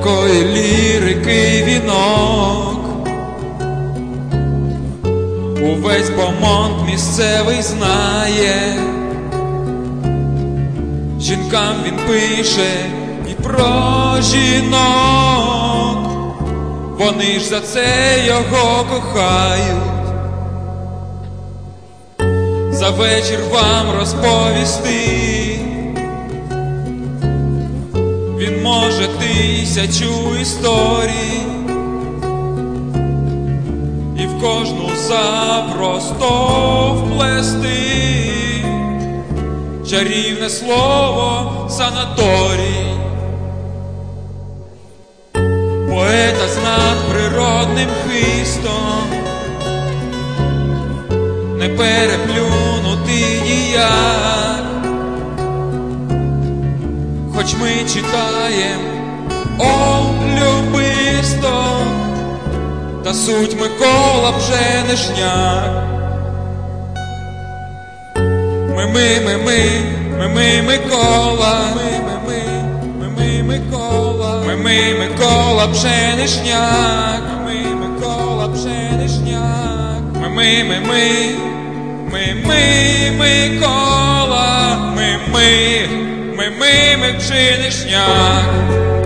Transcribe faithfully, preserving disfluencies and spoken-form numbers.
такої лірики вінок. Увесь Бомонд місцевий знає, жінкам він пише і про жінок, вони ж за це його кохають. За вечір вам розповісти він може тисячу історій, і в кожну запросто вплести чарівне слово санаторій. Поета з надприродним хистом не переплюнути ніяк, хоч ми читаєм о любисто, та суть Микола вже не шняк. Ми, ми, ми, ми, ми, ми, Микола, ми, ми, ми, ми, ми, Микола, ми, ми, Микола Пшенишняк, ми, Микола Пшенишняк, ми, ми, ми, ми, ми, ми, Микола, ми, ми, ми, ми, ми, Пшенишняк.